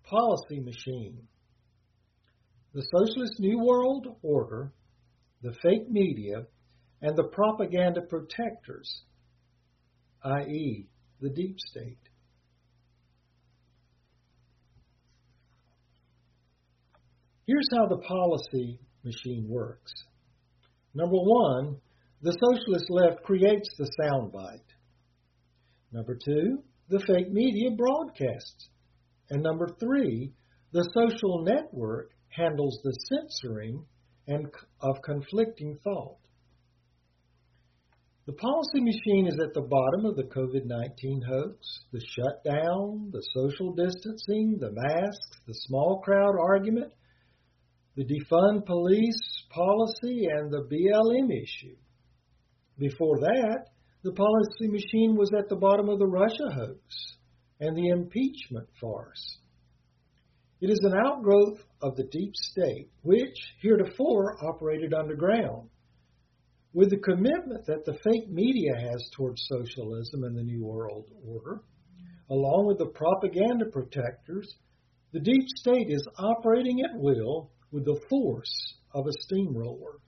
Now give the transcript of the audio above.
policy machine. The socialist New World Order, the fake media, and the propaganda protectors, i.e., the deep state. Here's how the policy machine works. Number one, the socialist left creates the soundbite. Number two, the fake media broadcasts. And number three, the social network handles the censoring of conflicting thought. The policy machine is at the bottom of the COVID-19 hoax, the shutdown, the social distancing, the masks, the small crowd argument, the defund police policy, and the BLM issue. Before that, the policy machine was at the bottom of the Russia hoax and the impeachment farce. It is an outgrowth of the deep state, which heretofore operated underground. With the commitment that the fake media has towards socialism and the New World Order, along with the propaganda protectors, the deep state is operating at will with the force of a steamroller.